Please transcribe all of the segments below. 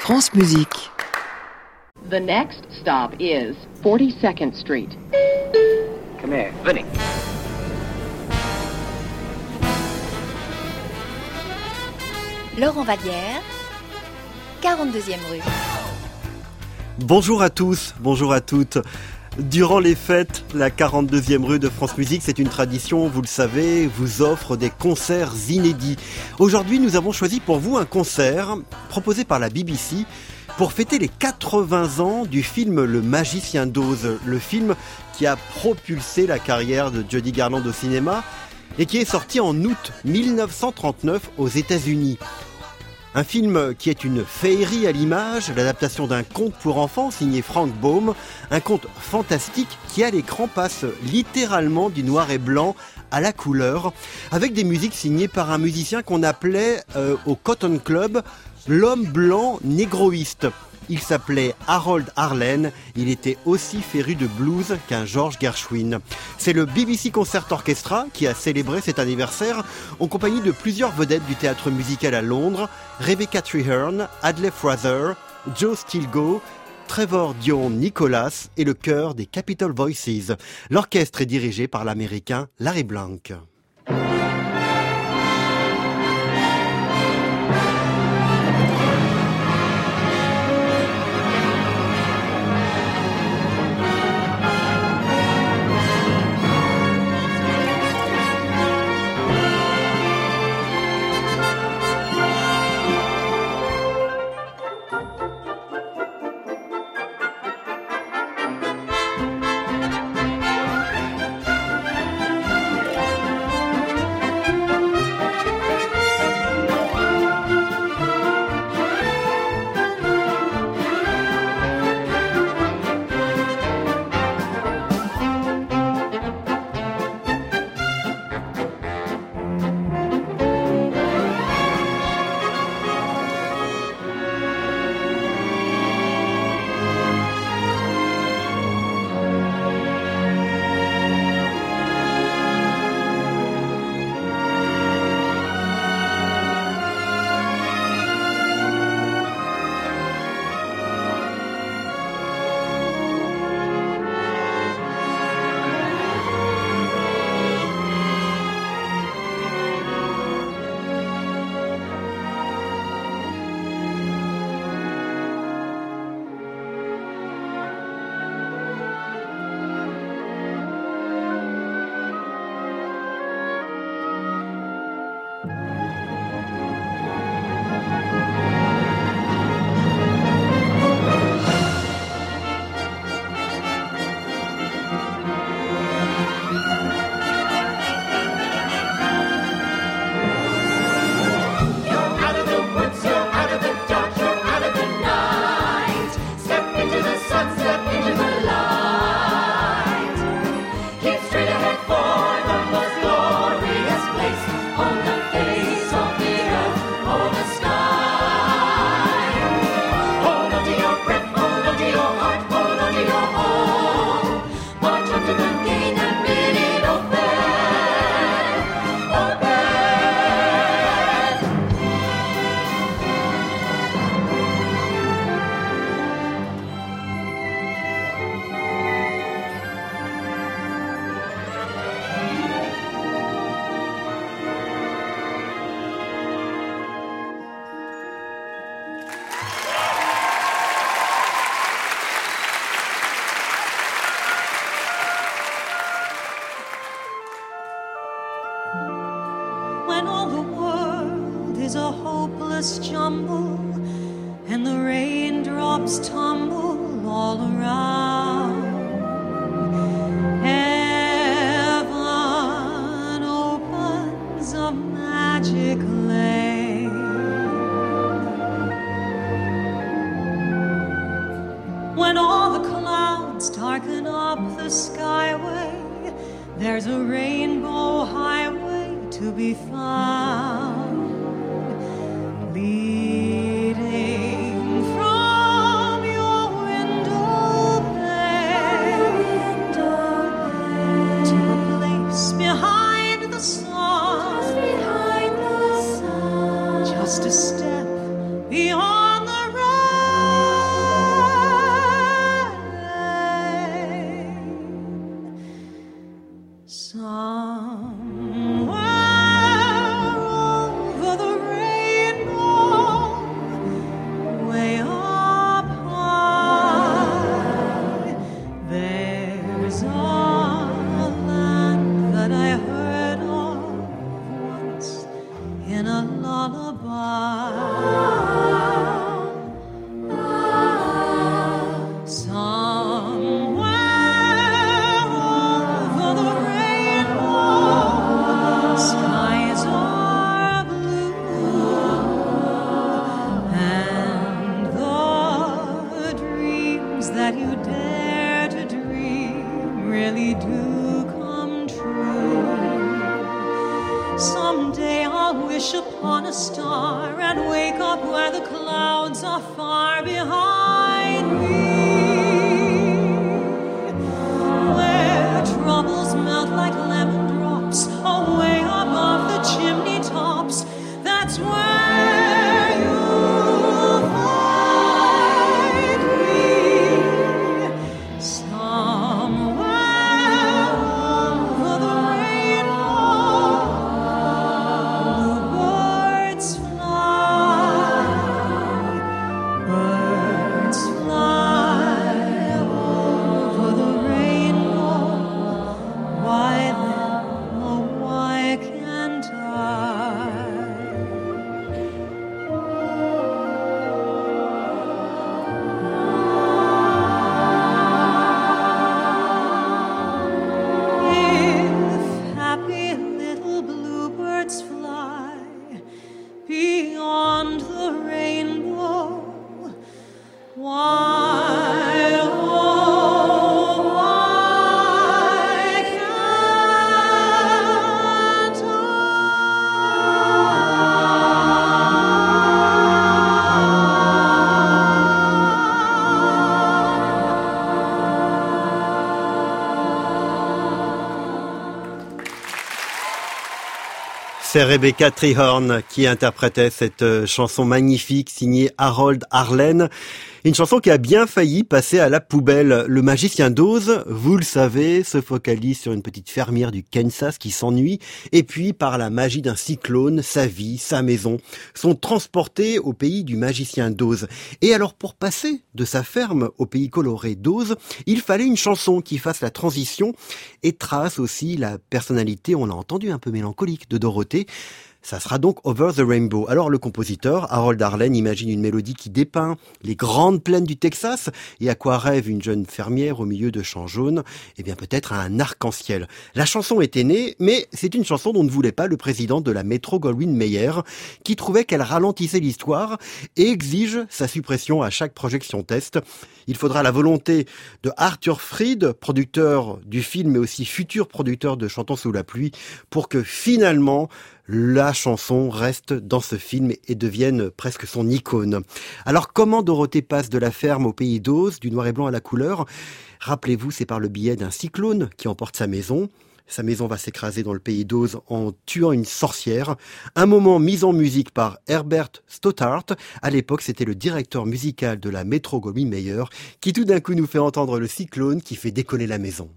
France Musique. The next stop is 42nd Street. Come here, Vinny. Laurent Vallière, 42e rue. Bonjour à tous, bonjour à toutes. Durant les fêtes, la 42e rue de France Musique, c'est une tradition, vous le savez, vous offre des concerts inédits. Aujourd'hui, nous avons choisi pour vous un concert proposé par la BBC pour fêter les 80 ans du film Le Magicien d'Oz, le film qui a propulsé la carrière de Judy Garland au cinéma et qui est sorti en août 1939 aux États-Unis. Un film qui est une féerie à l'image, l'adaptation d'un conte pour enfants signé Frank Baum, un conte fantastique qui à l'écran passe littéralement du noir et blanc à la couleur, avec des musiques signées par un musicien qu'on appelait au Cotton Club l'homme blanc négroïste. Il s'appelait Harold Arlen, il était aussi féru de blues qu'un George Gershwin. C'est le BBC Concert Orchestra qui a célébré cet anniversaire en compagnie de plusieurs vedettes du théâtre musical à Londres, Rebecca Treherne, Adlai Fraser, Joe Stilgoe, Trevor Dion Nicholas et le chœur des Capitol Voices. L'orchestre est dirigé par l'américain Larry Blanc. When all the world is a hopeless jumble and the raindrops tumble all around, heaven opens a magic lane. When all the clouds darken up the skyway, there's a rainbow highway to be found, leading from your window pane to a place behind the sun, just a step beyond the road. clouds are far behind me, where troubles melt like lemon drops away above the chimney tops. That's where you'll find me, somewhere over the rainbow. Birds fly over the rainbow. Why then, oh why can't I? If happy little bluebirds fly beyond the rainbow, why, oh, why can't C'est Rebecca Treherne qui interprétait cette chanson magnifique signée Harold Arlen. Une chanson qui a bien failli passer à la poubelle. Le magicien d'Oz, vous le savez, se focalise sur une petite fermière du Kansas qui s'ennuie. Et puis, par la magie d'un cyclone, sa vie, sa maison sont transportés au pays du magicien d'Oz. Et alors, pour passer de sa ferme au pays coloré d'Oz, il fallait une chanson qui fasse la transition et trace aussi la personnalité, on l'a entendu, un peu mélancolique de Dorothée. Ça sera donc Over the Rainbow. Alors le compositeur, Harold Arlen, imagine une mélodie qui dépeint les grandes plaines du Texas. Et à quoi rêve une jeune fermière au milieu de champs jaunes? Eh bien peut-être à un arc-en-ciel. La chanson était née, mais c'est une chanson dont ne voulait pas le président de la Metro-Goldwyn-Mayer, qui trouvait qu'elle ralentissait l'histoire et exige sa suppression à chaque projection test. Il faudra la volonté de Arthur Freed, producteur du film mais aussi futur producteur de Chantons sous la pluie, pour que finalement la chanson reste dans ce film et devienne presque son icône. Alors comment Dorothée passe de la ferme au pays d'Oz, du noir et blanc à la couleur? Rappelez-vous, c'est par le biais d'un cyclone qui emporte sa maison. Sa maison va s'écraser dans le pays d'Oz en tuant une sorcière. Un moment mis en musique par Herbert Stothart. À l'époque, c'était le directeur musical de la Metro-Goldwyn-Mayer qui tout d'un coup nous fait entendre le cyclone qui fait décoller la maison.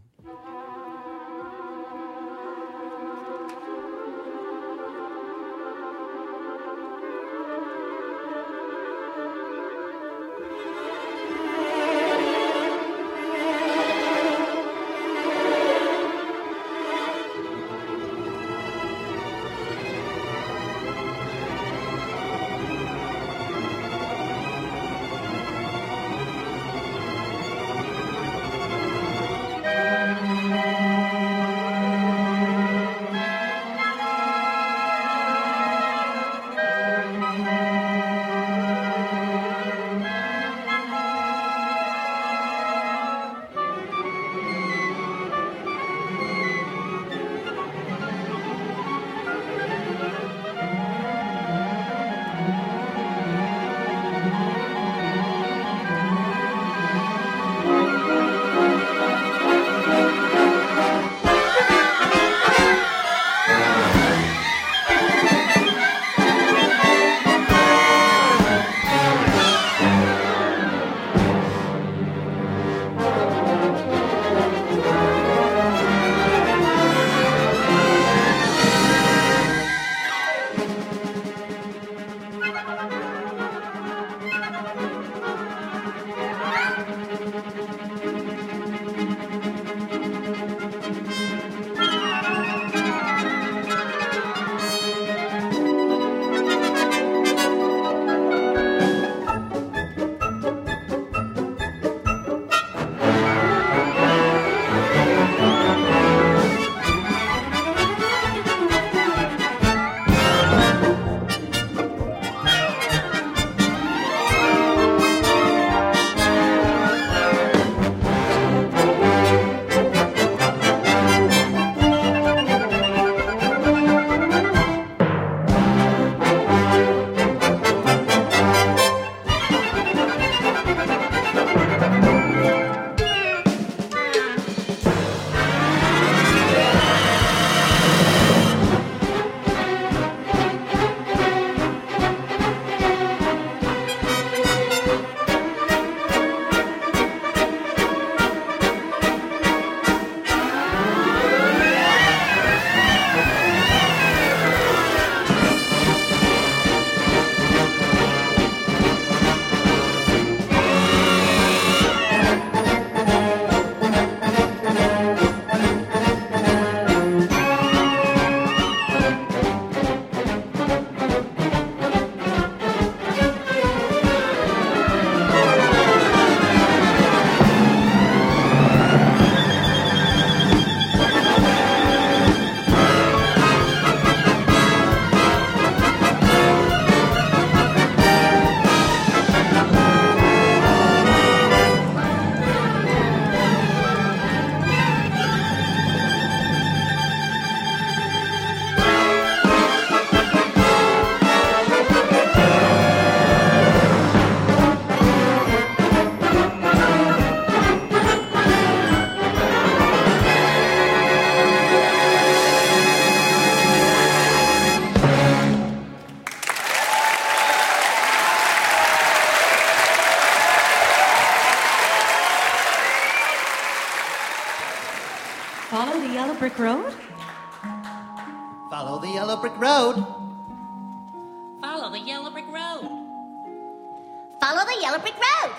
brick road? Follow the yellow brick road. Follow the yellow brick road. Follow the yellow brick road.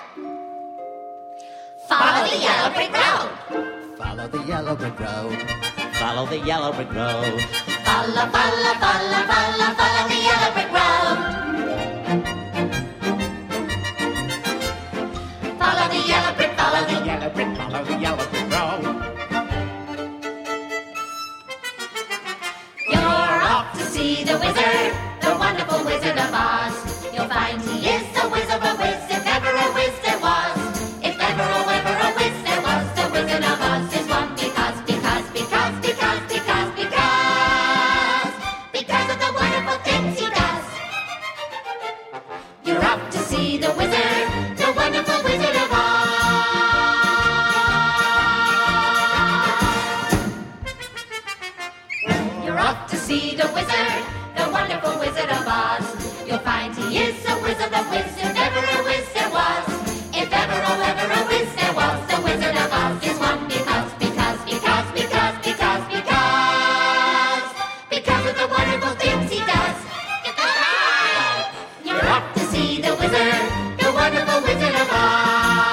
Follow the yellow brick road. Follow the yellow brick road. Follow the yellow brick road. Follow, follow, follow, follow, follow the yellow brick road. Follow the yellow brick, follow the yellow brick, Follow the yellow brick road. You're off to see the wizard, the wonderful Wizard of Oz. You'll find he is the whiz of a whiz, if ever a whiz there was. If ever a whiz there was, the Wizard of Oz is one because of the wonderful things he does. You're off to see the wizard, the wonderful Wizard of Oz. You're off to see the wizard, the wonderful Wizard of Oz. You'll find he is a whiz of a whiz, if ever a whiz there was. If ever a whiz there was, the Wizard of Oz is one because of the wonderful things he does. You're off to see the wizard, the wonderful Wizard of Oz.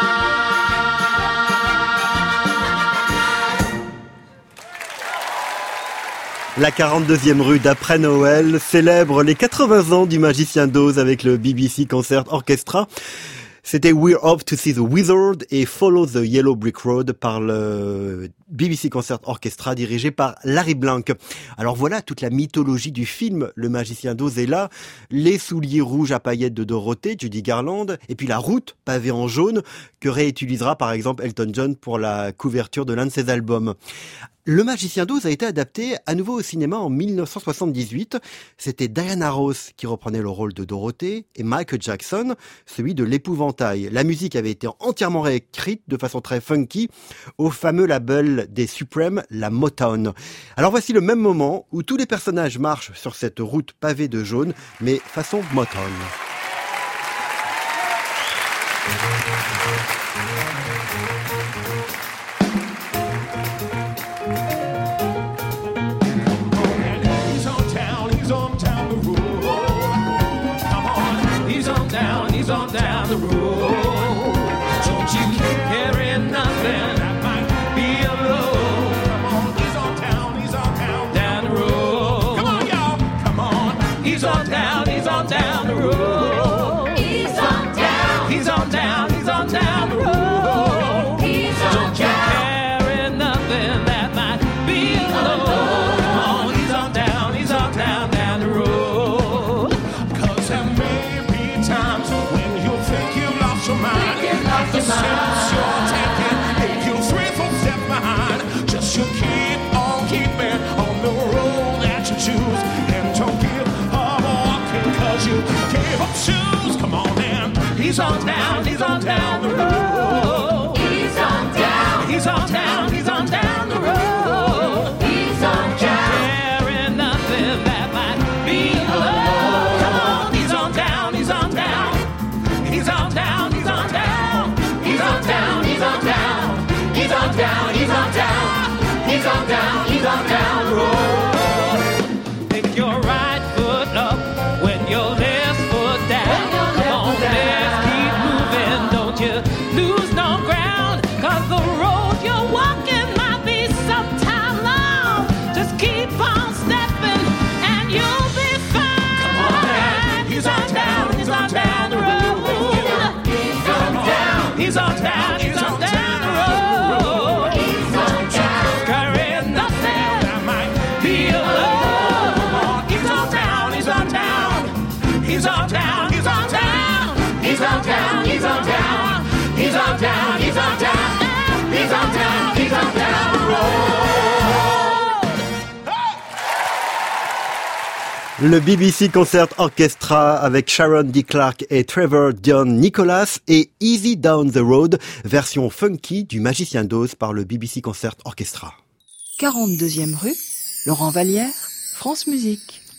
La 42e rue d'après Noël célèbre les 80 ans du Magicien d'Oz avec le BBC Concert Orchestra. C'était We're Off to See the Wizard et Follow the Yellow Brick Road par le BBC Concert Orchestra dirigé par Larry Blank. Alors voilà, toute la mythologie du film Le Magicien d'Oz est là. Les souliers rouges à paillettes de Dorothée, Judy Garland, et puis la route pavée en jaune que réutilisera par exemple Elton John pour la couverture de l'un de ses albums. Le Magicien d'Oz a été adapté à nouveau au cinéma en 1978. C'était Diana Ross qui reprenait le rôle de Dorothée et Michael Jackson, celui de l'épouvantail. La musique avait été entièrement réécrite de façon très funky au fameux label des Supremes, la Motown. Alors voici le même moment où tous les personnages marchent sur cette route pavée de jaune, mais façon Motown. He's on down the road. Don't you carry nothing that might be alone. Come on, he's on down the road. Come on, y'all, come on. He's on down the road. He's on down. He's on down the road. He's on Don't you carry nothing that might be alone. Come on, he's on down the road. 'Cause there may be times when you think you lost your mind. The steps you're taking make you 3-4 steps behind. Just you keep on keeping on the road that you choose. And don't give up walking 'cause you gave up shoes. Come on in. He's on down the road. He's on down. He's on down the road. He's on down. Carrying nothing that might be alone. Come on, he's on down. He's on down. He's on down. He's on down. He's on down. He's on down. He's on down. He's on down. He's on down. He's on down the road. Pick your right foot up when your left foot down. Come on, let's keep moving. Don't you lose no ground. 'Cause the road you're walking might be sometime long. Just keep on stepping and you'll be fine. Come on, man. He's on down the road. He's on down. He's on down the road. He's on down. Carrying nothing that might be alone. Come on, he's on down. He's on down. He's on down. He's on down. He's on down. He's on down. He's on down. He's on down. He's on down. He's on down the road. Le BBC Concert Orchestra avec Sharon D. Clarke et Trevor Dion Nicholas et Easy Down the Road, version funky du Magicien d'Oz par le BBC Concert Orchestra. 42e rue, Laurent Vallière, France Musique.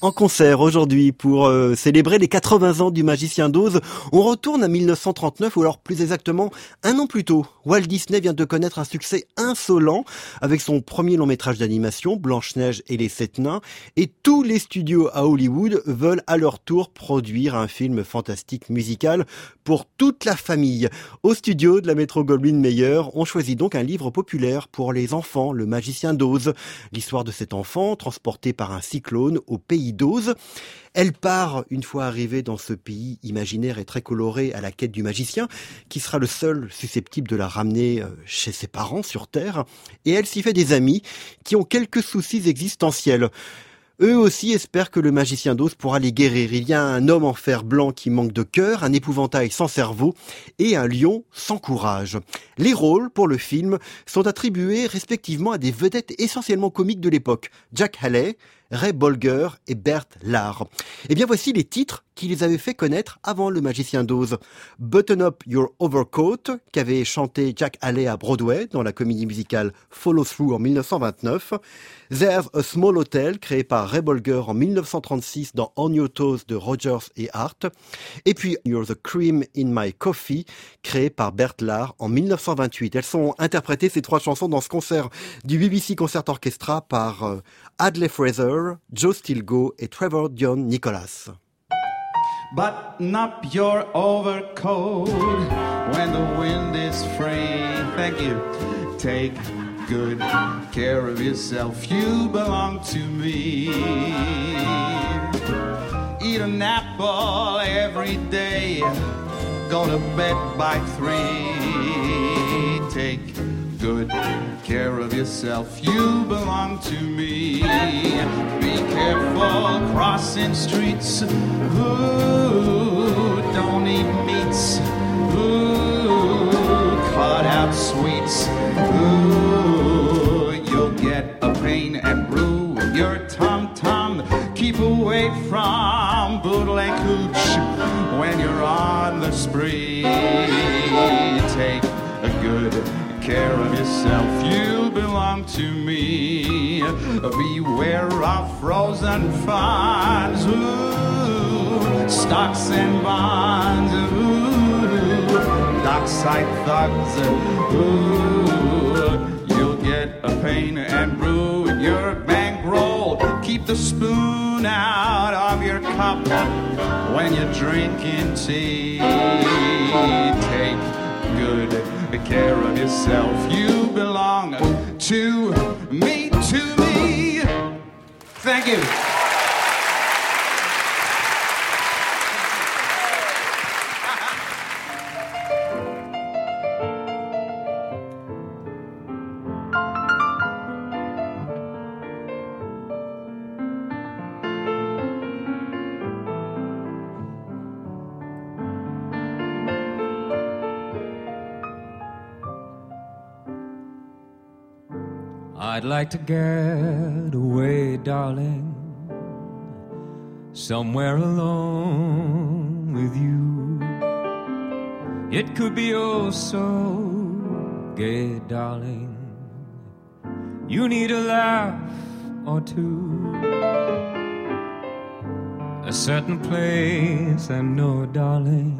En concert aujourd'hui pour célébrer les 80 ans du Magicien d'Oz, on retourne à 1939 ou alors plus exactement un an plus tôt. Walt Disney vient de connaître un succès insolent avec son premier long métrage d'animation, Blanche-Neige et les 7 nains, et tous les studios à Hollywood veulent à leur tour produire un film fantastique musical pour toute la famille. Au studio de la Metro-Goldwyn-Mayer, on choisit donc un livre populaire pour les enfants, Le Magicien d'Oz. L'histoire de cet enfant transporté par un cyclone au pays d'Oz. Elle part, une fois arrivée dans ce pays imaginaire et très coloré, à la quête du magicien, qui sera le seul susceptible de la ramener chez ses parents sur Terre. Et elle s'y fait des amis qui ont quelques soucis existentiels. Eux aussi espèrent que le Magicien d'Oz pourra les guérir. Il y a un homme en fer blanc qui manque de cœur, un épouvantail sans cerveau et un lion sans courage. Les rôles pour le film sont attribués respectivement à des vedettes essentiellement comiques de l'époque. Jack Haley, Ray Bolger et Bert Lahr. Et bien voici les titres qui les avaient fait connaître avant le Magicien d'Oz. Button Up Your Overcoat, qu'avait chanté Jack Haley à Broadway dans la comédie musicale Follow Through en 1929. There's a Small Hotel, créé par Ray Bolger en 1936 dans On Your Toes de Rogers et Hart. Et puis You're the Cream in My Coffee, créé par Bert Lahr en 1928. Elles sont interprétées, ces trois chansons, dans ce concert du BBC Concert Orchestra par Adlai Fraser, Joe Stilgoe et Trevor Dion Nicholas. Button up your overcoat when the wind is free. Thank you. Take good care of yourself. You belong to me. Eat an apple every day. Go to bed by 3. Take good care of yourself. You belong to me. Be careful crossing streets. Ooh, don't eat meats. Ooh, cut out sweets. Ooh, you'll get a pain and ruin your tom-tom. Keep away from bootleg hooch when you're on the spree. Take a good care of yourself, you belong to me. Beware of frozen funds, ooh, stocks and bonds, ooh, dockside thugs, ooh, you'll get a pain and ruin your bankroll. Keep the spoon out of your cup when you're drinking tea. Take good care of yourself, you belong to me, to me. Thank you. I'd like to get away, darling, somewhere alone with you. It could be oh so gay, darling. You need a laugh or two. A certain place I know, darling,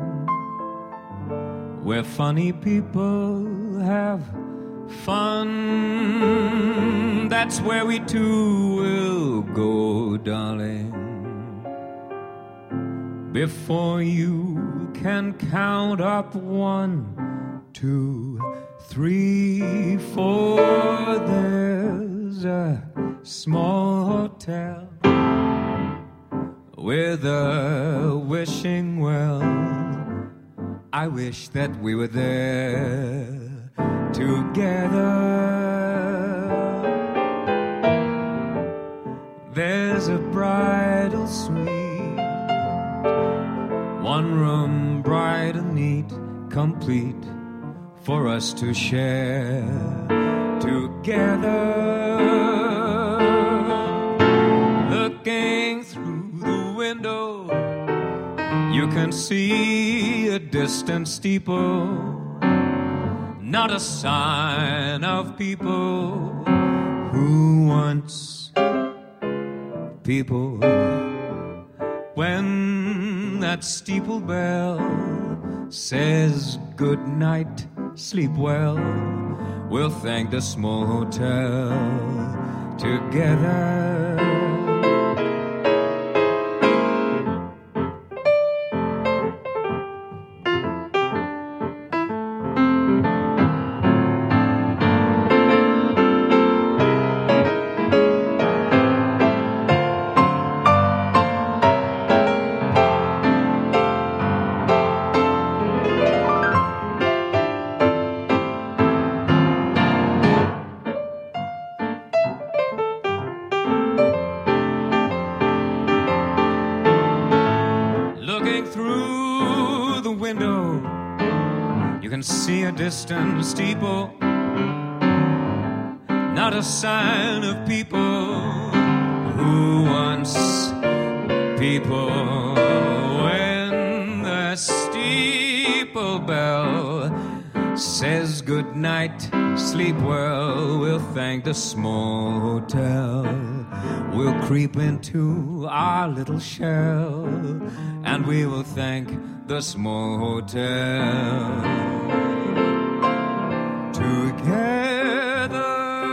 where funny people have fun. That's where we two will go, darling. Before you can count up 1, 2, 3, 4, there's a small hotel with a wishing well. I wish that we were there together. There's a bridal suite, 1 room bright and neat, complete for us to share together. Looking through the window, you can see a distant steeple, not a sign of people who once people When that steeple bell says good night, sleep well, we'll thank the small hotel together. Distant steeple, not a sign of people who once people. When the steeple bell says good night, sleep well, we'll thank the small hotel. We'll creep into our little shell, and we will thank the small hotel. Together,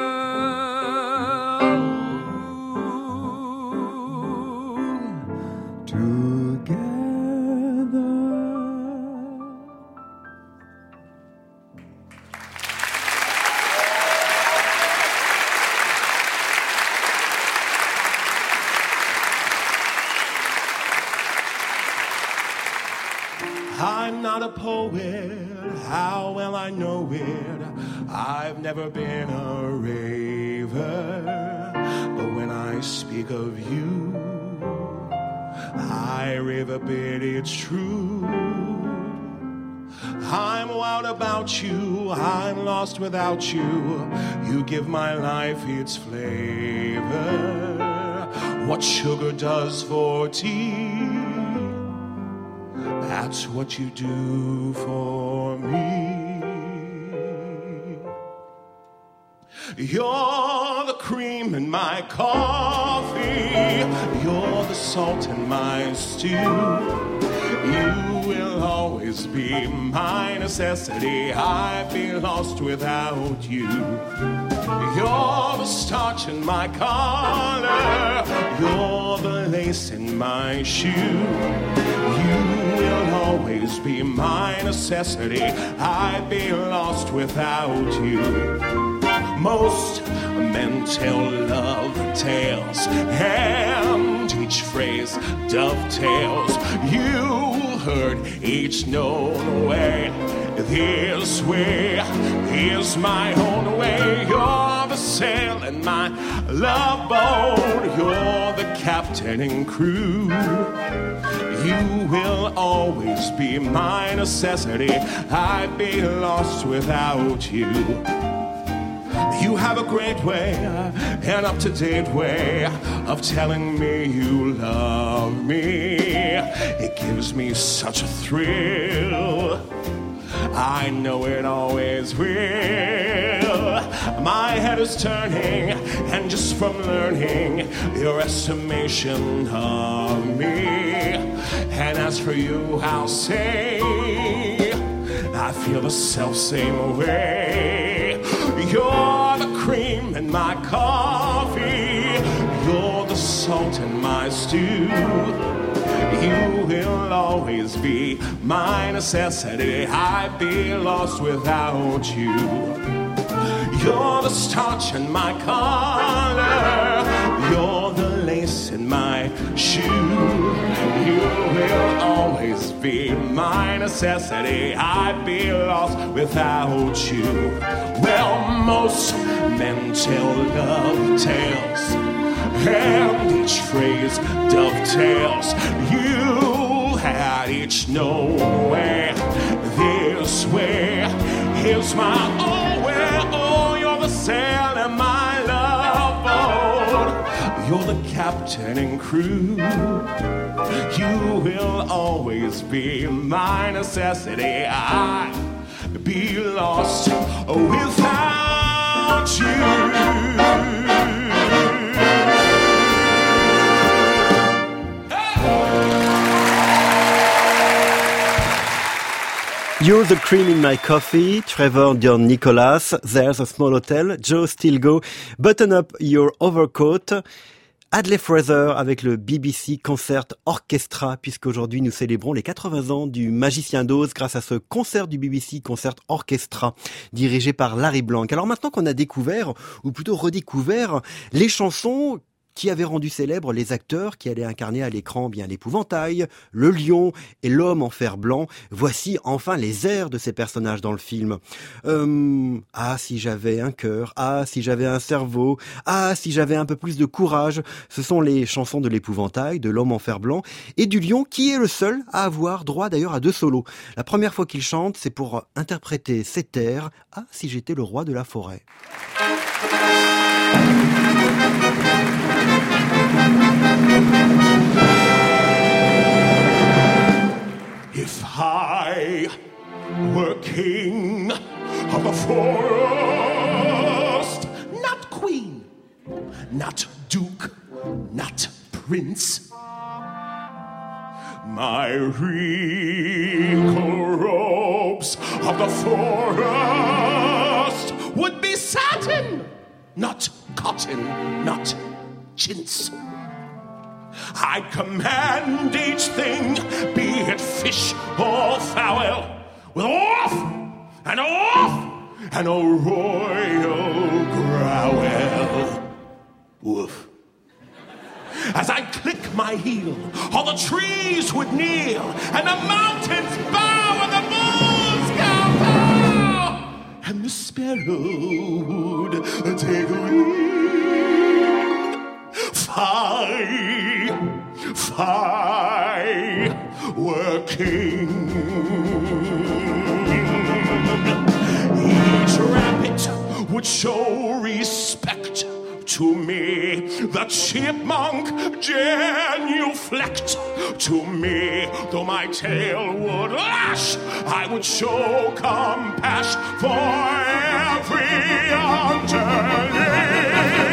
I'm not a poet, how well I know it. I've never been a raver, but when I speak of you, I rave a bit, it's true. I'm wild about you, I'm lost without you. You give my life its flavor. What sugar does for tea, that's what you do for me. You're the cream in my coffee, you're the salt in my stew. You will always be my necessity, I'd be lost without you. You're the starch in my collar, you're the lace in my shoe. You will always be my necessity, I'd be lost without you. Most men tell love tales, and each phrase dovetails. You heard each known way. This way is my own way. You're the sail in my love boat. You're the captain and crew. You will always be my necessity, I'd be lost without you. You have a great way, an up-to-date way of telling me you love me. It gives me such a thrill, I know it always will. My head is turning, and just from learning your estimation of me. And as for you, I'll say, I feel the self-same way. You're the cream in my coffee, you're the salt in my stew. You will always be my necessity, I'd be lost without you. You're the starch in my collar, you're the lace in my shoe. You will always be my necessity, I'd be lost without you. Well, most men tell love tales, and each phrase dovetails. You had each known way. This way is my own way. Oh, you're the sail in my love boat. You're the captain and crew. You will always be my necessity. I'd be lost without you. Hey! You're the cream in my coffee, Trevor Dion Nicholas, There's a Small Hotel, Joe Stilgo, Button Up Your Overcoat, Adley Fraser avec le BBC Concert Orchestra, puisqu'aujourd'hui nous célébrons les 80 ans du Magicien d'Oz grâce à ce concert du BBC Concert Orchestra, dirigé par Larry Blanc. Alors maintenant qu'on a découvert, ou plutôt redécouvert, les chansons qui avaient rendu célèbres les acteurs qui allaient incarner à l'écran bien l'épouvantail, le lion et l'homme en fer blanc. Voici enfin les airs de ces personnages dans le film. Ah, si j'avais un cœur, ah, si j'avais un cerveau, ah, si j'avais un peu plus de courage. Ce sont les chansons de l'épouvantail, de l'homme en fer blanc et du lion, qui est le seul à avoir droit d'ailleurs à 2 solos. La première fois qu'il chante, c'est pour interpréter cet air, ah, si j'étais le roi de la forêt. If I were king of the forest, not queen, not duke, not prince, my regal robes of the forest would be satin, not cotton, not chintz. I'd command each thing, be it fish or fowl, with off and a royal growl. Woof. As I click my heel, all the trees would kneel, and the mountains bow, and the bulls bow, and the sparrow would take a wing. If I were king, each rabbit would show respect to me, the chipmunk genuflect to me, though my tail would lash, I would show compassion for every underling.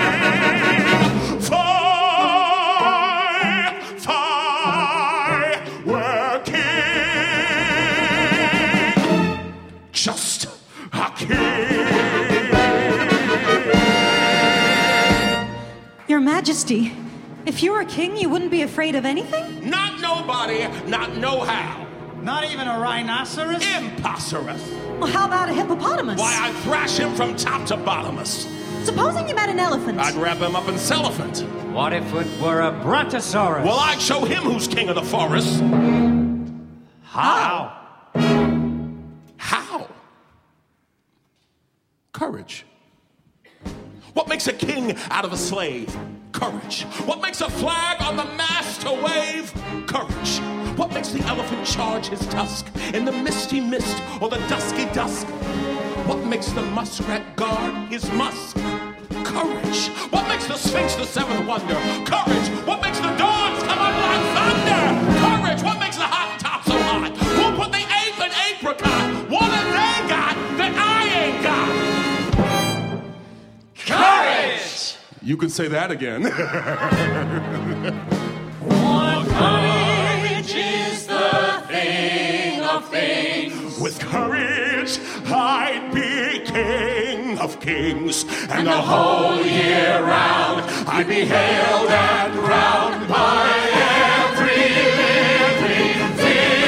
Just a king. Your Majesty, if you were a king, you wouldn't be afraid of anything? Not nobody, not no-how. Not even a rhinoceros? Impossimus. Well, how about a hippopotamus? Why, I'd thrash him from top to bottomus. Supposing you met an elephant. I'd wrap him up in cellophant. What if it were a brontosaurus? Well, I'd show him who's king of the forest. How? How? Courage. What makes a king out of a slave? Courage. What makes a flag on the mast to wave? Courage. What makes the elephant charge his tusk in the misty mist or the dusky dusk? What makes the muskrat guard his musk? Courage. What makes the Sphinx the seventh wonder? Courage. What makes the dawns come up like thunder? Courage. What makes the Hottentot so hot? Who put the eighth in apricot? What have they got that I ain't got? Courage! You can say that again. One courage is the thing of things. With courage, I'd be king of kings. And the whole year round, I'd be hailed and crowned by every living thing.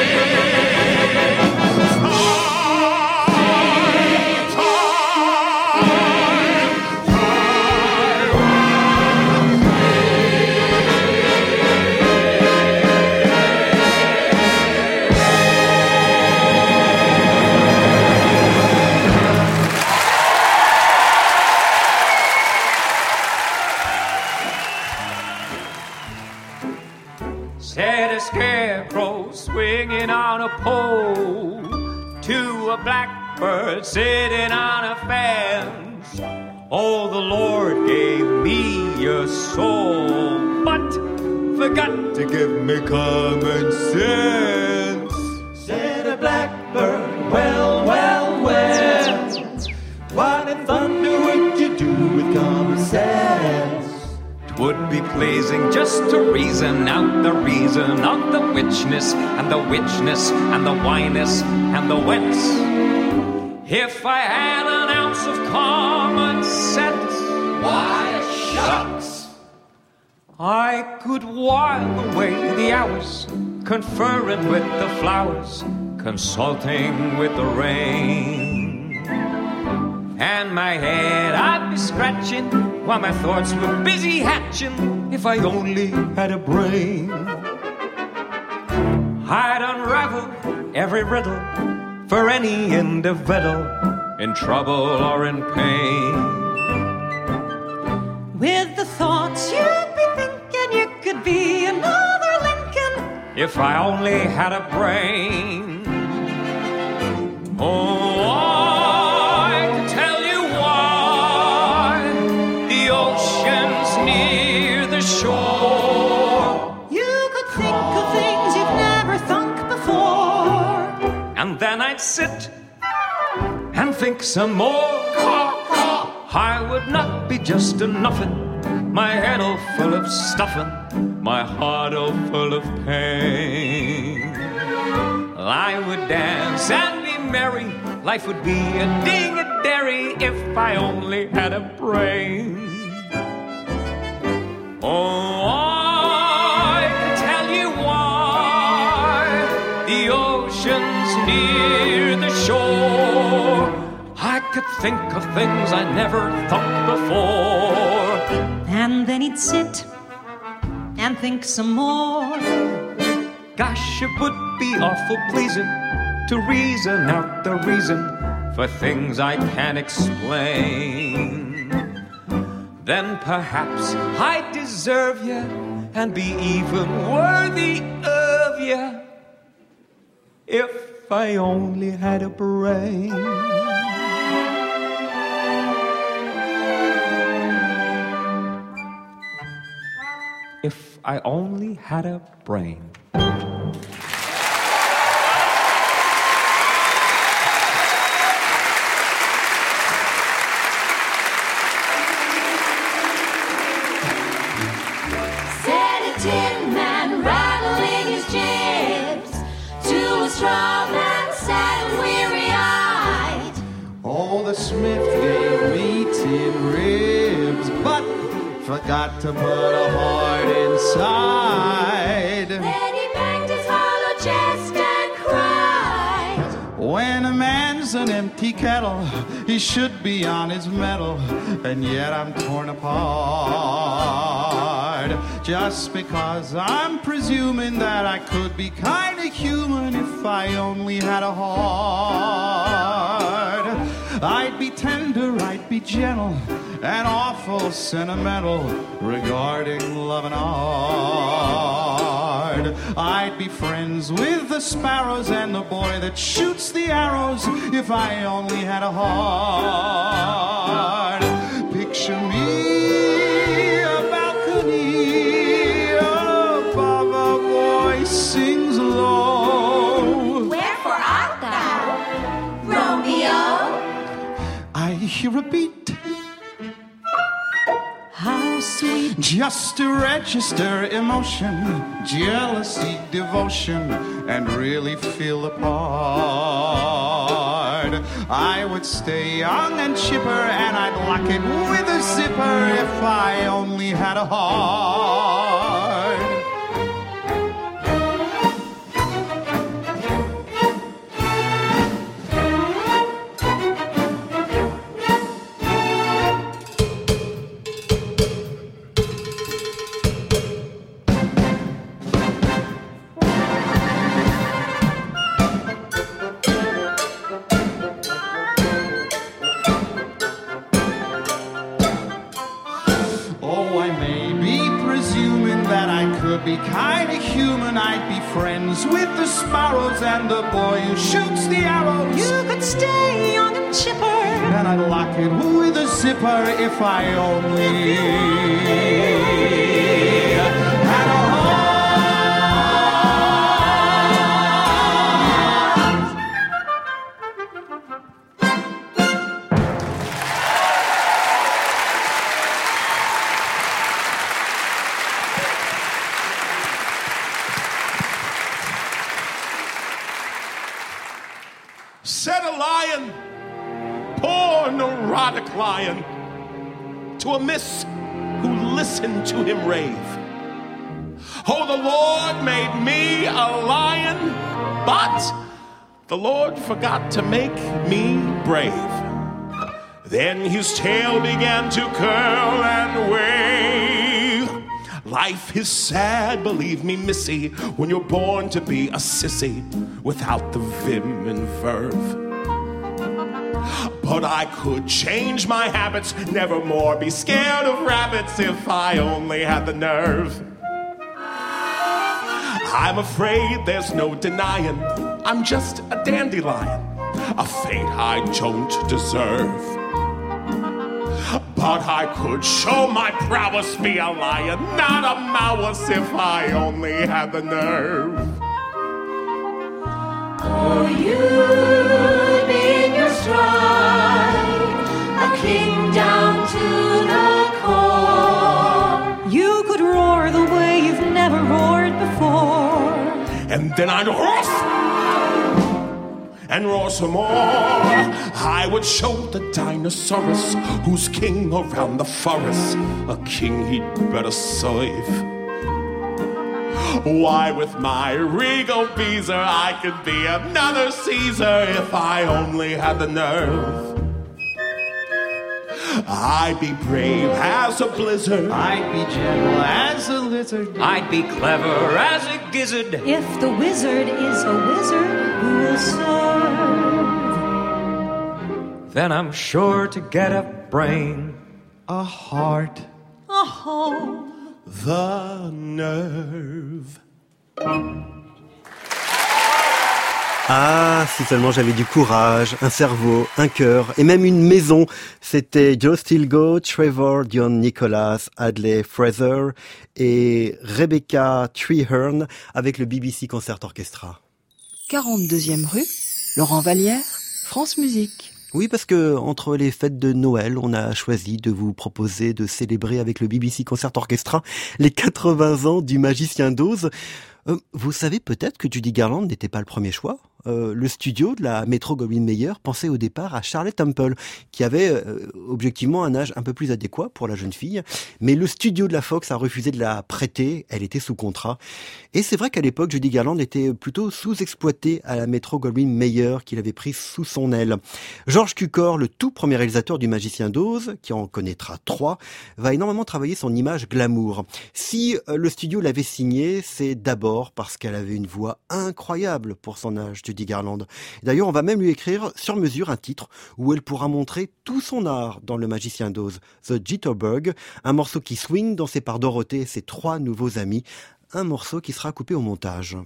Said a scarecrow swinging on a pole to a blackbird sitting on a fence. Oh, the Lord gave me a soul, but forgot to give me common sense. Said a blackbird, well, well, well, what in thunder would you do with common sense? would be pleasing just to reason out the reason of the witchness and the witchness and the whiness and the wets. If I had an ounce of common sense, why shucks, I could while away the hours, conferring with the flowers, consulting with the rain. And my head I'd be scratching while my thoughts were busy hatching. If I only had a brain, I'd unravel every riddle for any individual in trouble or in pain. With the thoughts you'd be thinking you could be another Lincoln if I only had a brain. Oh, I could tell you why the ocean's near the shore. You could think of things you've never thunk before. And then I'd sit and think some more. I would not be just a nuffin', my head all full of stuffin', my heart all full of pain. I would dance and be merry, life would be a ding-a-dairy if I only had a brain. Oh, I can tell you why the ocean's near the shore. I could think of things I never thought before. And then he'd sit and think some more. Gosh, it would be awful pleasing to reason out the reason for things I can't explain. Then perhaps I'd deserve you and be even worthy of you if I only had a brain. If I only had a brain. Said a tin man rattling his jibs to a straw man sat weary-eyed. Oh, the smith gave me tin ribs, but forgot to put a heart inside. Then he banged his hollow chest and cried. When a man's an empty kettle, he should be on his mettle, and yet I'm torn apart. Just because I'm presuming that I could be kind of human if I only had a heart. I'd be tender, I'd be gentle, and awful sentimental regarding love and art. I'd be friends with the sparrows and the boy that shoots the arrows if I only had a heart. Picture me a balcony above a voice sings low. Wherefore art thou, Romeo? I hear a beat. How sweet. Just to register emotion, jealousy, devotion, and really feel the part. I would stay young and chipper, and I'd lock it with a zipper if I only had a heart. Be kind of human, I'd be friends with the sparrows and the boy who shoots the arrows. You could stay young and chipper, and I'd lock it with a zipper if I only had a heart. Said a lion, poor neurotic lion, to a miss who listened to him rave. Oh, the Lord made me a lion, but the Lord forgot to make me brave. Then his tail began to curl and wave. Life is sad, believe me, missy, when you're born to be a sissy without the vim and verve. But I could change my habits, never more be scared of rabbits if I only had the nerve. I'm afraid there's no denying I'm just a dandelion, a fate I don't deserve. But I could show my prowess, be a lion, not a mouse, if I only had the nerve. Oh, you'd be in your stride, a king down to the core. You could roar the way you've never roared before. And then I'd roar and roar some more. I would show the Dinosaurus who's king around the forest, a king he'd better serve. Why, with my regal beezer, I could be another Caesar if I only had the nerve. I'd be brave as a blizzard, I'd be gentle as a lizard, I'd be clever as a gizzard. If the wizard is a wizard who will serve, then I'm sure to get a brain, a heart, a home, the nerve. Ah, si seulement j'avais du courage, un cerveau, un cœur et même une maison. C'était Joe Stilgoe, Trevor Dion Nicholas, Adlai Fraser et Rebecca Treherne avec le BBC Concert Orchestra. 42e rue, Laurent Vallière, France Musique. Oui, parce que entre les fêtes de Noël, on a choisi de vous proposer de célébrer avec le BBC Concert Orchestra les 80 ans du Magicien d'Oz. Vous savez peut-être que Judy Garland n'était pas le premier choix. Le studio de la Metro-Goldwyn-Mayer pensait au départ à Charlotte Temple, qui avait objectivement un âge un peu plus adéquat pour la jeune fille. Mais le studio de la Fox a refusé de la prêter, elle était sous contrat. Et c'est vrai qu'à l'époque, Judy Garland était plutôt sous-exploitée à la Metro-Goldwyn-Mayer, qu'il avait pris sous son aile. George Cukor, le tout premier réalisateur du Magicien d'Oz, qui en connaîtra 3, va énormément travailler son image glamour. Si le studio l'avait signée, c'est d'abord parce qu'elle avait une voix incroyable pour son âge, Judy Garland. D'ailleurs, on va même lui écrire sur mesure un titre où elle pourra montrer tout son art dans le Magicien d'Oz, The Jitterbug, un morceau qui swing dansé par Dorothée et ses 3 nouveaux amis, un morceau qui sera coupé au montage.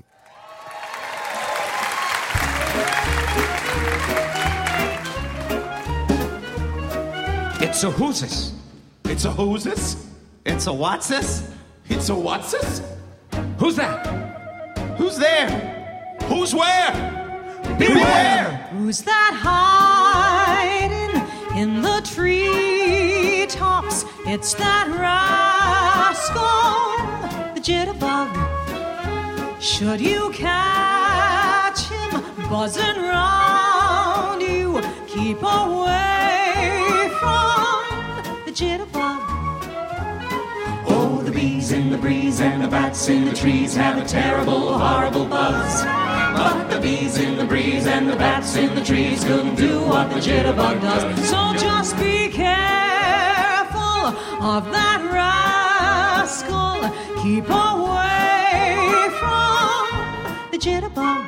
It's a who's-this? It's a who's this? it's a what's this? It's a what's this? Who's that? Who's there? Who's where? Beware! who's that hiding in the treetops? It's that rascal, the jitterbug. Should you catch him buzzing round you, keep away from the jitterbug. Oh, the bees in the breeze and the bats in the trees have a terrible, horrible buzz. But the bees in the breeze and the bats in the trees couldn't do what the jitterbug does. So just be careful of that rascal. Keep away from the jitterbug.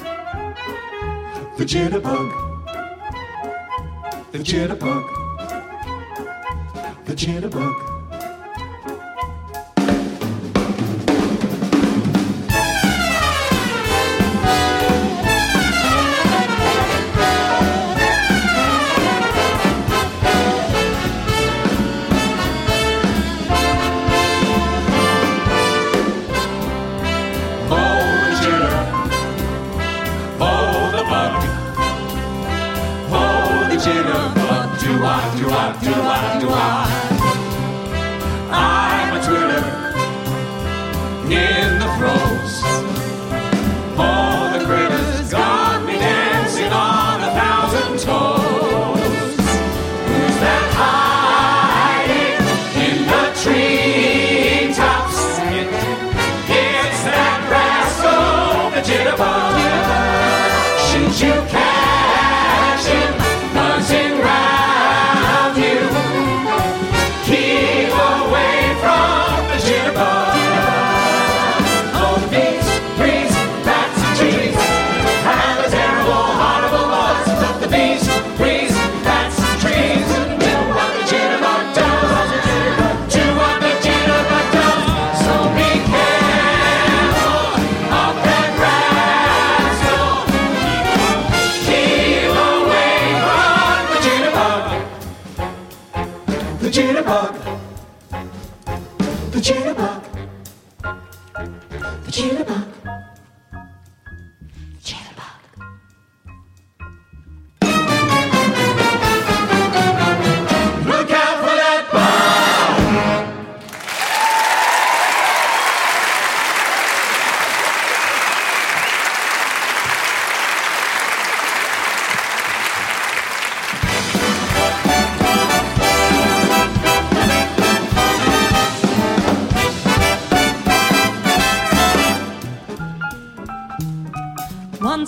The jitterbug. The jitterbug. The jitterbug. I'm a twitter in the throes. All the critters got me dancing on a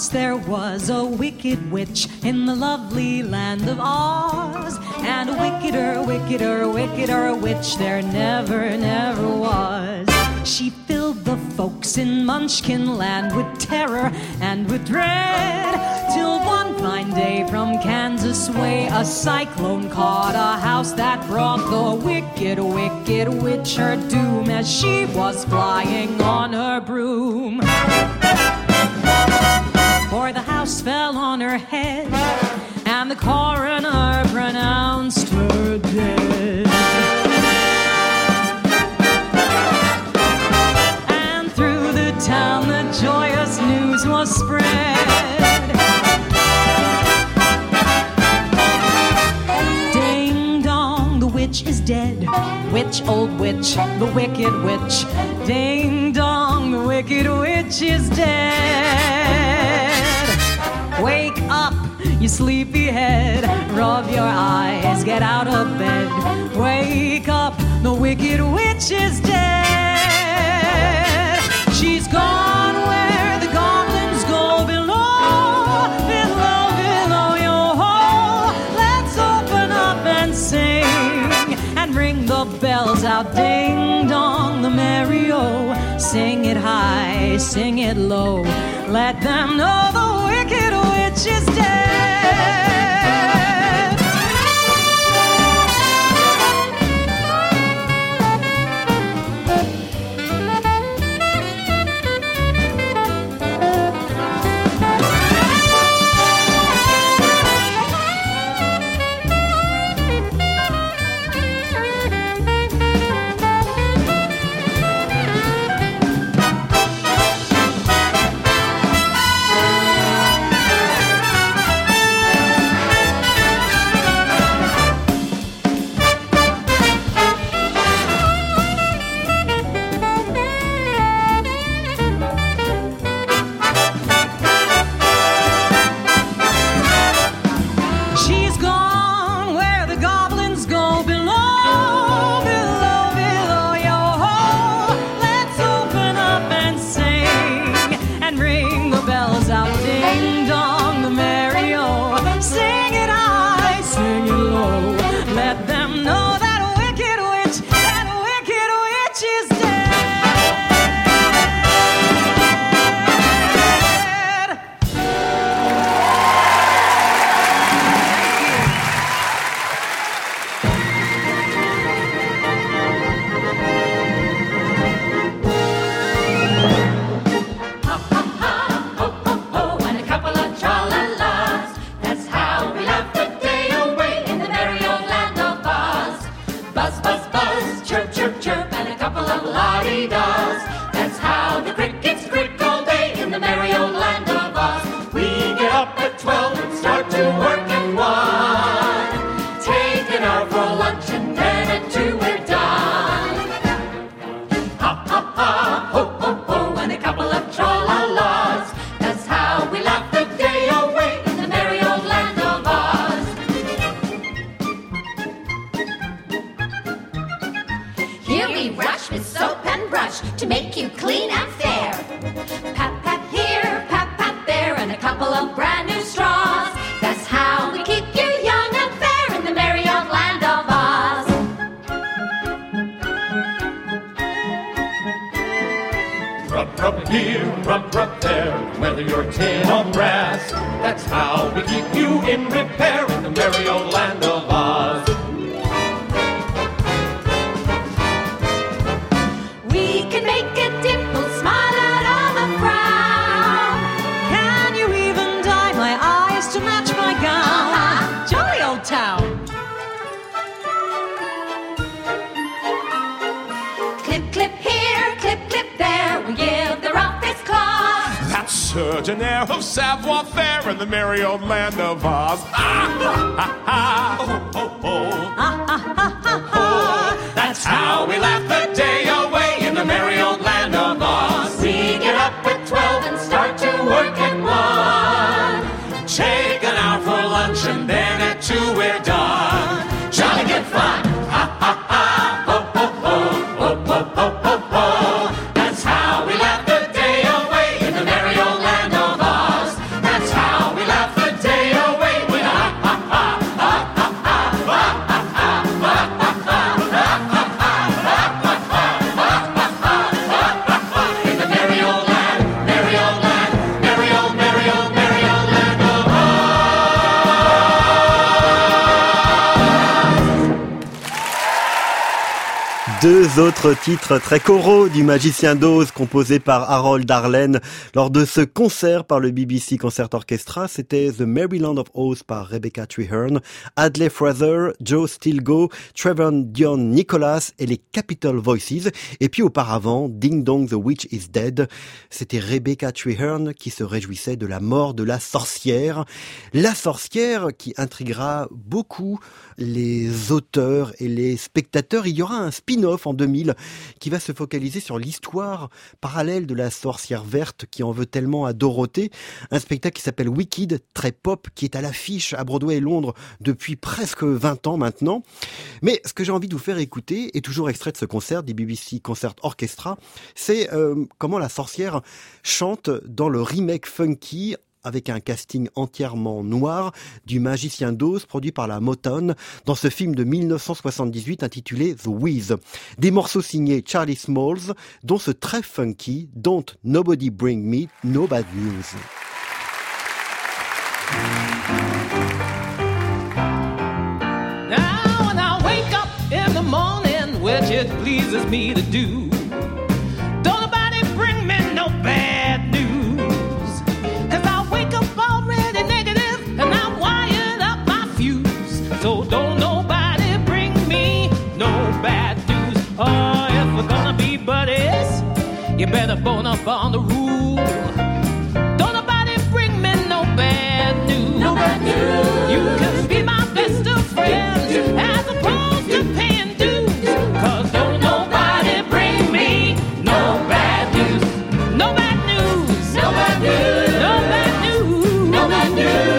Once there was a wicked witch in the lovely land of Oz, and a wickeder, wickeder, wickeder witch there never, never was. She filled the folks in Munchkin land with terror and with dread, till one fine day from Kansas way a cyclone caught a house that brought the wicked, wicked witch her doom as she was flying on her broom. For the house fell on her head, and the coroner pronounced her dead. And through the town the joyous news was spread. Ding dong, the witch is dead. Witch, old witch, the wicked witch. Ding dong, the wicked witch is dead. Wake up, you sleepy head. Rub your eyes, get out of bed. Wake up, the wicked witch is dead. She's gone where the goblins go below, below, below your hole. Let's open up and sing and ring the bells out. Ding dong, the merry-o. Sing it high, sing it low. Let them know the wicked witch is dead. To make you clean and fair. Pat, pat here, pat, pat there, and a couple of brand new straws. That's how we keep you young and fair in the merry old land of Oz. Rub, rub here, rub there, whether you're tin or brass. That's how we keep you in repair in the merry old land of Oz. An air of savoir-faire in the merry old land of Oz. That's how we laugh the day away in the merry old land of Oz. We get up at 12 and start to work at 1. Take an hour for lunch and then at 2 we're done. Jolly good fun. That's how we laugh the day away in the merry old land of Oz. Deux autres titres très choraux du Magicien d'Oz composés par Harold Arlen lors de ce concert par le BBC Concert Orchestra. C'était The Maryland of Oz par Rebecca Treherne, Adlai Fraser, Joe Stilgoe, Trevor Dion Nicholas et les Capitol Voices. Et puis auparavant, Ding Dong the Witch is Dead. C'était Rebecca Treherne qui se réjouissait de la mort de la sorcière. La sorcière qui intriguera beaucoup les auteurs et les spectateurs. Il y aura un spin-off en 2000 qui va se focaliser sur l'histoire parallèle de la sorcière verte qui en veut tellement à Dorothée. Un spectacle qui s'appelle Wicked, très pop, qui est à l'affiche à Broadway et Londres depuis presque 20 ans maintenant. Mais ce que j'ai envie de vous faire écouter, et toujours extrait de ce concert du BBC Concert Orchestra, c'est comment la sorcière chante dans le remake funky avec un casting entièrement noir du Magicien d'Oz produit par la Motown dans ce film de 1978 intitulé The Wiz. Des morceaux signés Charlie Smalls, dont ce très funky Don't Nobody Bring Me No Bad News. Now when I wake up in the morning, which it pleases me to do, don't nobody bring me no bad news. So don't nobody bring me no bad news. Oh, if we're gonna be buddies, you better bone up on the rule. Don't nobody bring me no bad news. No bad news. You can be my best of friends as opposed to paying dues. 'Cause don't nobody bring me no bad news. No bad news. No bad news. No bad news. No bad news.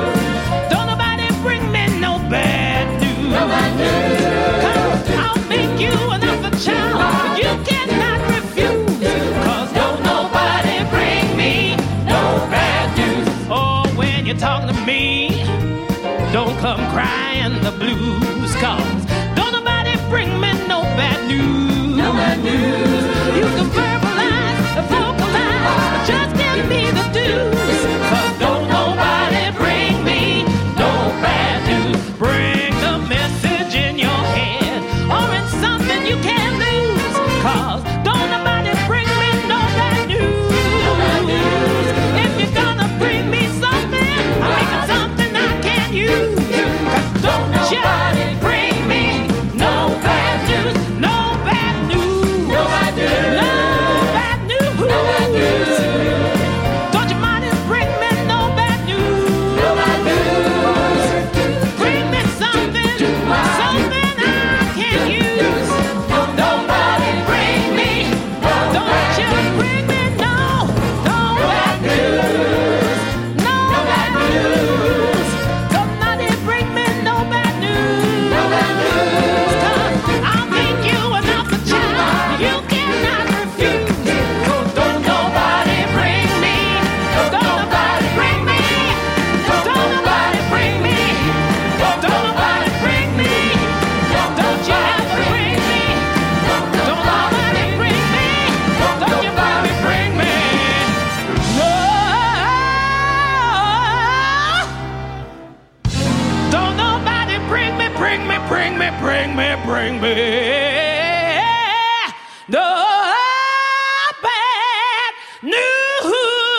I'll make you an offer, child, you cannot refuse. 'Cause don't nobody bring me no bad news. Oh, when you talk to me, don't come crying the blues. 'Cause don't nobody bring me no bad news. No bad news. You can verbalize, vocalize, just give me the dues. 'Cause don't nobody bring me no bad news. Bring the message in your head or in something you can't lose. 'Cause don't nobody bring me no bad news. No bad news. If you're gonna bring me something, I'll make it something I can use. 'Cause don't nobody bring me no bad news. No bad news. No bad news. No bad news. No bad news. Don't you mind if bring me no bad news. No bad news. Bring me something, something I can use. Don't nobody bring me, don't you bring me no bad news. No bad news. Somebody bring me no bad news. No bad news. 'Cause I'll make you an offer, child, you cannot refuse. So don't nobody bring me, don't nobody bring me, don't nobody bring me, don't nobody bring me, don't you ever bring me, don't nobody bring me, don't you ever bring me, no. Don't nobody bring me, bring me, bring me, bring me, bring me no bad news.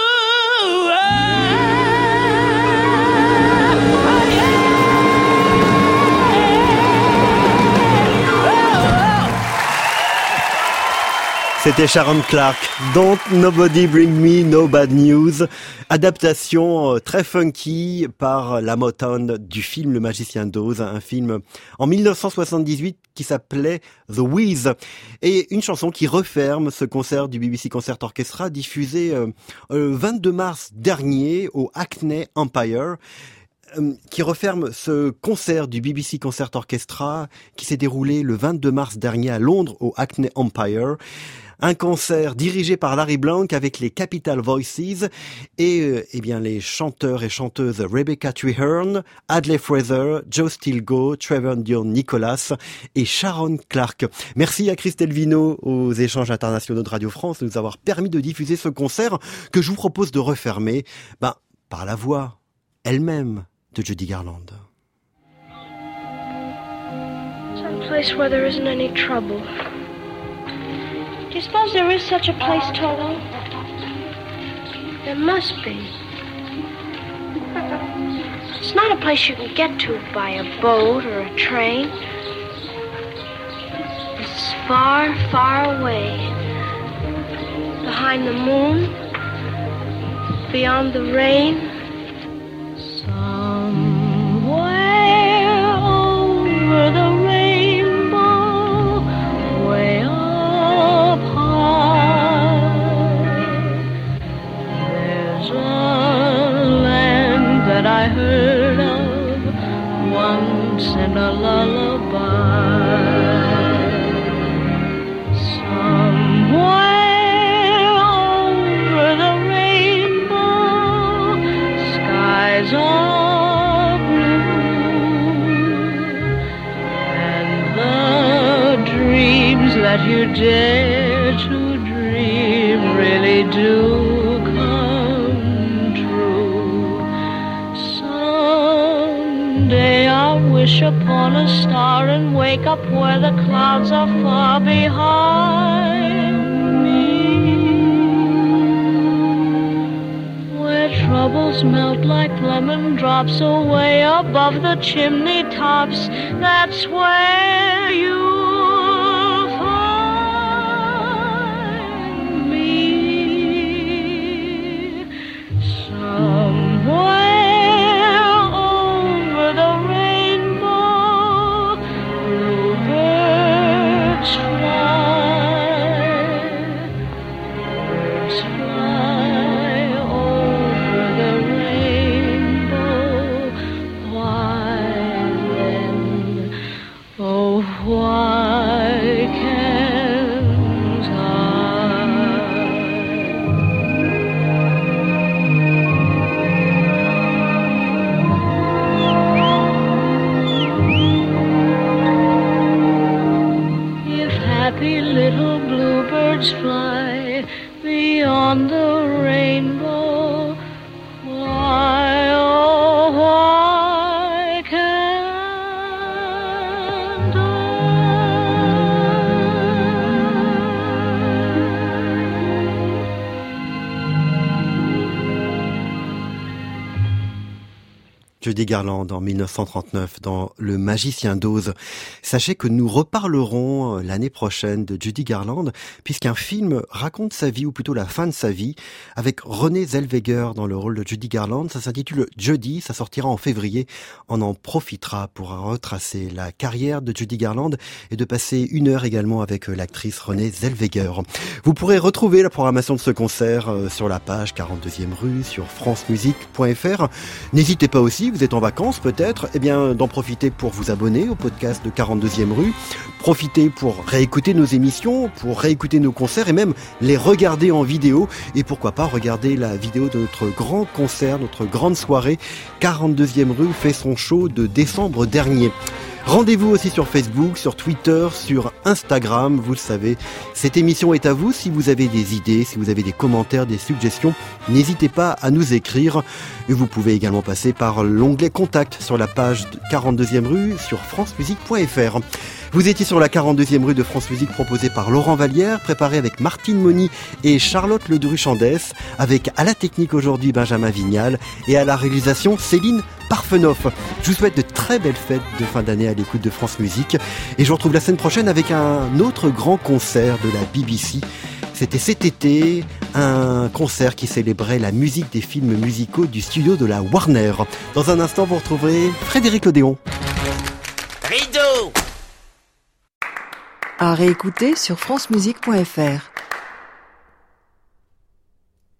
C'était Sharon Clark, Don't Nobody Bring Me No Bad News, adaptation très funky par la Motown du film Le Magicien d'Oz, un film en 1978 qui s'appelait The Wiz, et une chanson qui referme ce concert du BBC Concert Orchestra diffusé le 22 mars dernier au Hackney Empire, qui referme ce concert du BBC Concert Orchestra qui s'est déroulé le 22 mars dernier à Londres au Hackney Empire. Un concert dirigé par Larry Blanc avec les Capitol Voices et bien les chanteurs et chanteuses Rebecca Treherne, Adlai Fraser, Joe Stilgoe, Trevor Dion Nicholas et Sharon Clark. Merci à Christelle Vino aux échanges internationaux de Radio France de nous avoir permis de diffuser ce concert que je vous propose de refermer par la voix elle-même de Judy Garland. place where there isn't any trouble. Do you suppose there is such a place, Toto? There must be. It's not a place you can get to by a boat or a train. It's far, far away. Behind the moon, beyond the rain. Somewhere over the rainbow, way up high, there's a land that I heard of once in a lullaby. Somewhere over the rainbow, skies are blue, and the dreams that you dare to dream really do come true. Someday I'll wish upon a star and wake up where the clouds are far behind me, where troubles melt like lemon drops away above the chimney tops. That's where you'll find me. Somewhere over the rainbow, bluebirds fly. Birds fly over the rainbow. Why then, oh why can't I? If happy little bluebirds fly beyond the rainbow, why, oh why can't I? Judy Garland en 1939 dans Le Magicien d'Oz. Sachez que nous reparlerons l'année prochaine de Judy Garland puisqu'un film raconte sa vie, ou plutôt la fin de sa vie, avec Renée Zellweger dans le rôle de Judy Garland. Ça s'intitule Judy, ça sortira en février. On en profitera pour retracer la carrière de Judy Garland et de passer une heure également avec l'actrice Renée Zellweger. Vous pourrez retrouver la programmation de ce concert sur la page 42e rue sur francemusique.fr. N'hésitez pas aussi, vous êtes en vacances peut-être, eh bien d'en profiter pour vous abonner au podcast de 42e rue. Profitez pour réécouter nos émissions, pour réécouter nos concerts et même les regarder en vidéo. Et pourquoi pas regarder la vidéo de notre grand concert, notre grande soirée. 42e rue fait son show de décembre dernier. Rendez-vous aussi sur Facebook, sur Twitter, sur Instagram, vous le savez. Cette émission est à vous. Si vous avez des idées, si vous avez des commentaires, des suggestions, n'hésitez pas à nous écrire. Et vous pouvez également passer par l'onglet Contact sur la page 42e rue sur francemusique.fr. Vous étiez sur la 42e rue de France Musique proposée par Laurent Vallière, préparée avec Martine Moni et Charlotte Ledru-Chandès, avec à la technique aujourd'hui Benjamin Vignal et à la réalisation Céline Parfenoff. Je vous souhaite de très belles fêtes de fin d'année à l'écoute de France Musique et je vous retrouve la semaine prochaine avec un autre grand concert de la BBC. C'était cet été, un concert qui célébrait la musique des films musicaux du studio de la Warner. Dans un instant, vous retrouverez Frédéric Lodéon. Rideau! À réécouter sur francemusique.fr.